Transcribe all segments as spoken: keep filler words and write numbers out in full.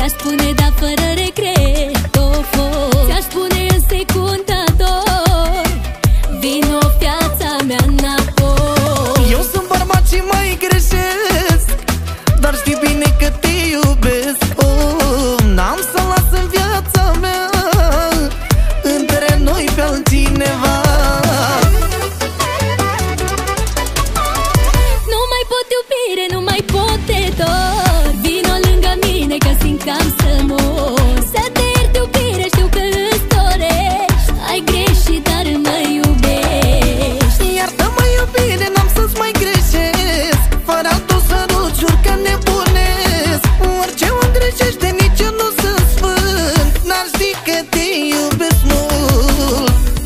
ți-aș spune da fără regret, of, of. Ți-aș spune în secunda dor, vino viața mea înapoi. Eu sunt bărbat și mai greșesc, dar știi bine că te iubesc. Oh, n-am să las în viața mea între noi pe altcineva. Nu mai pot iubire, nu mai pot de dor, vino lângă mine că simt că am să mor. Să te iert iubire, știu că îți dorești, ai greșit dar mă iubești. Iartă-mă iubire, n-am să-ți mai greșesc, fără altul sărut jur că nebunesc. Orice îmi greșește, nici eu nu sunt sfânt, n-ar ști că te iubesc mult.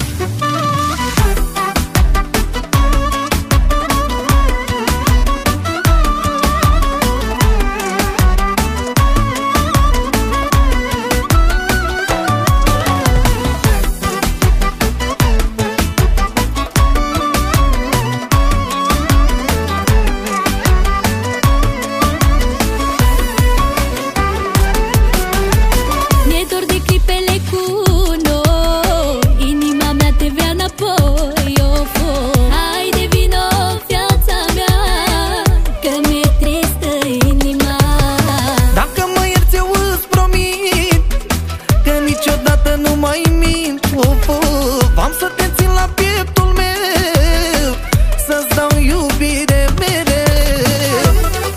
Mi-e dor de clipele cu noi, inima mea te vrea înapoi, of, of. Haide vino viața mea, că mi-e tristă inima. Dacă mă ierți eu îți promit că niciodată nu mai mint. Of, of. Am să te țin la pieptul meu, să-ți dau iubire mereu.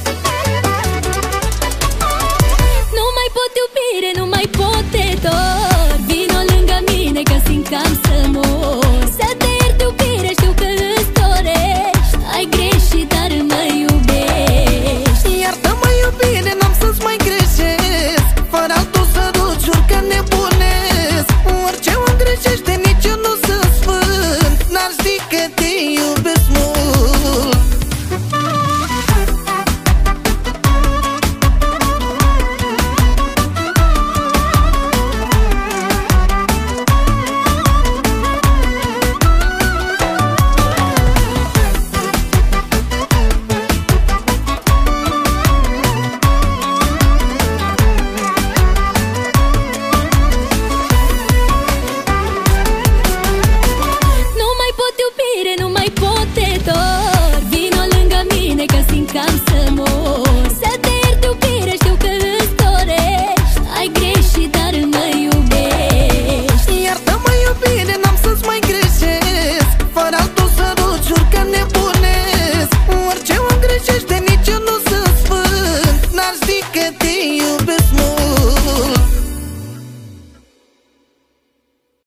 Nu mai pot iubire, nu mai pot de dor, vino lângă mine că simt că am să mor.